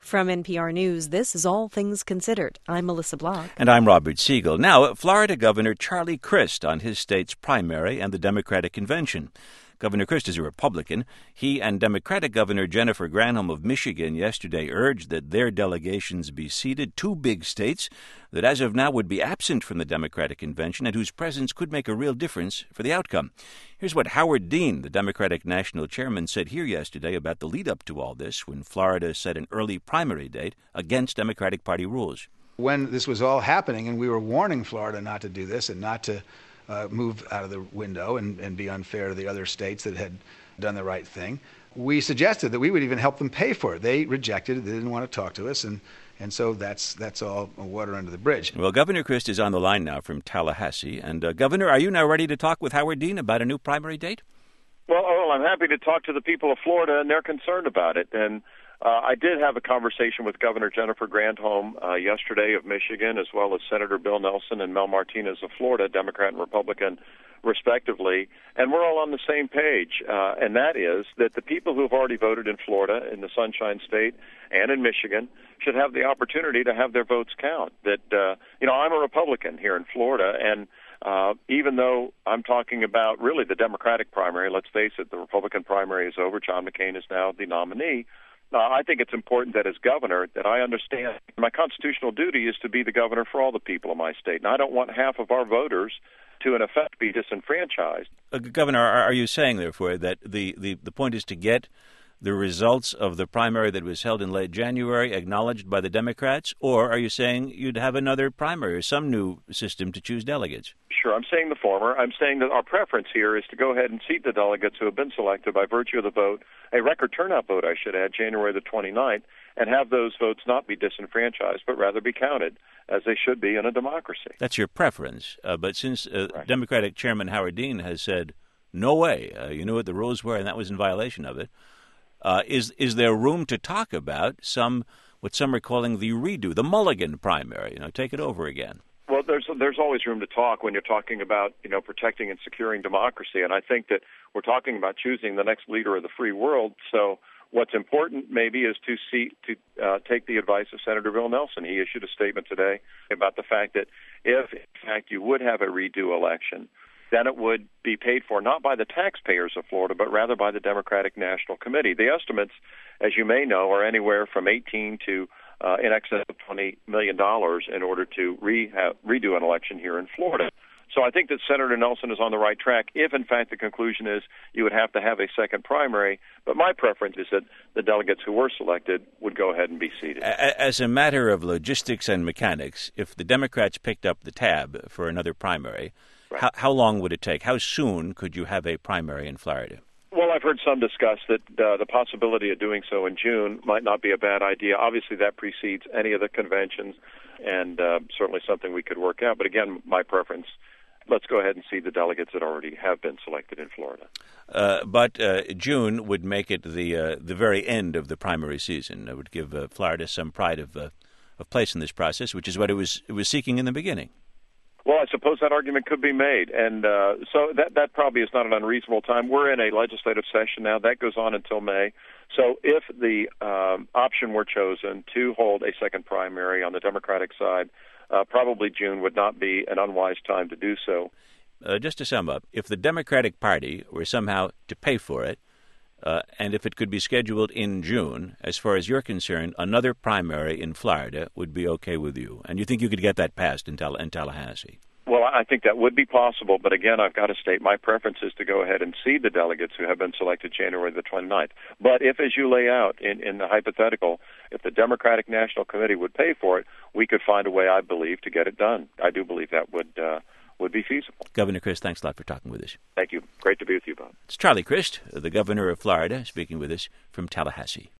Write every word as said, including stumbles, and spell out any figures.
From N P R News, this is All Things Considered. I'm Melissa Block. And I'm Robert Siegel. Now, Florida Governor Charlie Crist on his state's primary and the Democratic convention. Governor Crist is a Republican. He and Democratic Governor Jennifer Granholm of Michigan yesterday urged that their delegations be seated, two big states that as of now would be absent from the Democratic convention and whose presence could make a real difference for the outcome. Here's what Howard Dean, the Democratic National Chairman, said here yesterday about the lead-up to all this when Florida set an early primary date against Democratic Party rules. When this was all happening and we were warning Florida not to do this and not to Uh, move out of the window and, and be unfair to the other states that had done the right thing, we suggested that we would even help them pay for it. They rejected it. They didn't want to talk to us, and, and so that's that's all water under the bridge. Well, Governor Crist is on the line now from Tallahassee. And, uh, Governor, are you now ready to talk with Howard Dean about a new primary date? Well, Earl, I'm happy to talk to the people of Florida, and they're concerned about it. And uh, I did have a conversation with Governor Jennifer Granholm uh, yesterday of Michigan, as well as Senator Bill Nelson and Mel Martinez of Florida, Democrat and Republican, respectively. And we're all on the same page, uh, and that is that the people who have already voted in Florida, in the Sunshine State, and in Michigan should have the opportunity to have their votes count. That, uh, you know, I'm a Republican here in Florida, and Uh, even though I'm talking about really the Democratic primary, let's face it, the Republican primary is over. John McCain is now the nominee. Uh, I think it's important that as governor that I understand my constitutional duty is to be the governor for all the people of my state. And I don't want half of our voters to, in effect, be disenfranchised. Uh, Governor, are, are you saying, therefore, that the, the, the point is to get the results of the primary that was held in late January acknowledged by the Democrats, or are you saying you'd have another primary or some new system to choose delegates? Sure, I'm saying the former. I'm saying that our preference here is to go ahead and seat the delegates who have been selected by virtue of the vote, a record turnout vote, I should add, January the twenty-ninth, and have those votes not be disenfranchised, but rather be counted, as they should be in a democracy. That's your preference. Uh, but since uh, right. Democratic Chairman Howard Dean has said, no way, uh, you knew what the rules were, and that was in violation of it, Uh, is is there room to talk about some what some are calling the redo, the Mulligan primary? You know, take it over again. Well, there's there's always room to talk when you're talking about you know protecting and securing democracy, and I think that we're talking about choosing the next leader of the free world. So what's important maybe is to see to uh, take the advice of Senator Bill Nelson. He issued a statement today about the fact that if in fact you would have a redo election, then it would be paid for not by the taxpayers of Florida, but rather by the Democratic National Committee. The estimates, as you may know, are anywhere from eighteen to uh, in excess of twenty million dollars in order to re- have, redo an election here in Florida. So I think that Senator Nelson is on the right track if, in fact, the conclusion is you would have to have a second primary. But my preference is that the delegates who were selected would go ahead and be seated. As a matter of logistics and mechanics, if the Democrats picked up the tab for another primary, right. how, how long would it take? How soon could you have a primary in Florida? Well, I've heard some discuss that uh, the possibility of doing so in June might not be a bad idea. Obviously, that precedes any of the conventions and uh, certainly something we could work out. But again, my preference, let's go ahead and see the delegates that already have been selected in Florida. Uh, but uh, June would make it the uh, the very end of the primary season. It would give uh, Florida some pride of uh, of place in this process, which is what it was it was seeking in the beginning. Well, I suppose that argument could be made, and uh, so that that probably is not an unreasonable time. We're in a legislative session now. That goes on until May. So if the um, option were chosen to hold a second primary on the Democratic side, uh, probably June would not be an unwise time to do so. Uh, just to sum up, if the Democratic Party were somehow to pay for it, uh, and if it could be scheduled in June, as far as you're concerned, another primary in Florida would be okay with you. And you think you could get that passed in, Tall- in Tallahassee? Well, I think that would be possible. But again, I've got to state my preference is to go ahead and see the delegates who have been selected January the twenty-ninth. But if, as you lay out in, in the hypothetical, if the Democratic National Committee would pay for it, we could find a way, I believe, to get it done. I do believe that would uh, would be feasible. Governor Crist, thanks a lot for talking with us. Thank you. Great to be with you, Bob. It's Charlie Crist, the governor of Florida, speaking with us from Tallahassee.